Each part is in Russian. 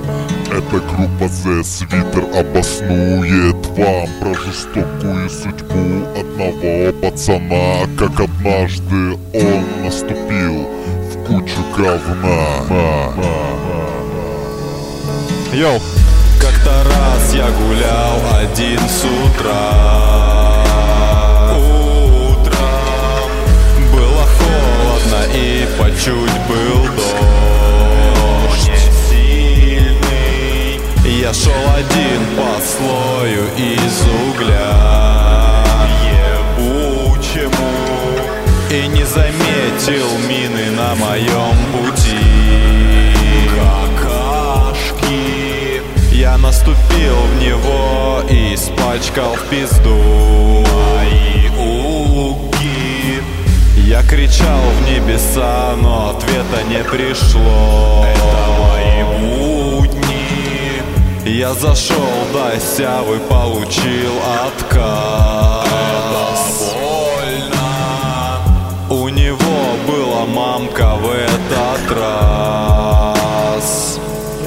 Эта группа The Свитер обоснует вам про жестокую судьбу одного пацана, как однажды он наступил в кучу говна. Йоу! Как-то раз я гулял один с утра. Утром было холодно и по чуть был дождь. Сильный. Я шел один по слою из угля ебучему и не заметил мины на моем пути. Я наступил в него и испачкал в пизду мои уги. Я кричал в небеса, но ответа не пришло. Это мои будни. Я зашел до сявы, получил отказ. Это больно. У него была мамка в этот раз.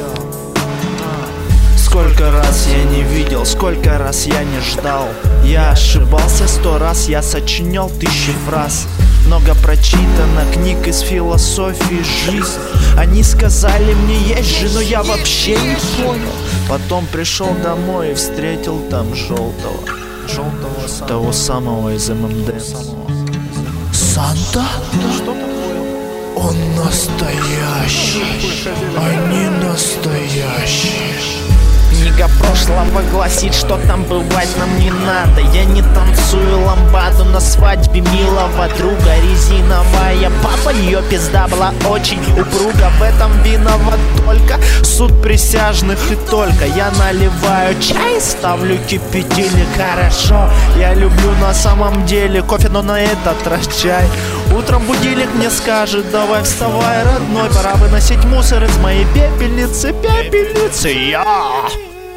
Сколько раз я не видел, сколько раз я не ждал. Я ошибался 100 раз, я сочинял 1000 фраз. Много прочитано книг из философии жизни. Они сказали мне есть же, но я вообще не понял. Потом пришел домой и встретил там желтого того самого из ММД. Санта? Что такое? Он настоящий. Они настоящие. Книга прошлого гласит, что там бывать нам не надо. Я не танцую ламбаду на свадьбе милого друга. Резиновая папа, ее пизда была очень упруга. В этом виноват только суд присяжных и только. Я наливаю чай, ставлю кипятильник, хорошо. Я люблю на самом деле кофе, но на этот раз чай. Утром будильник мне скажет: давай вставай, родной, пора выносить мусор из моей пепельницы. Я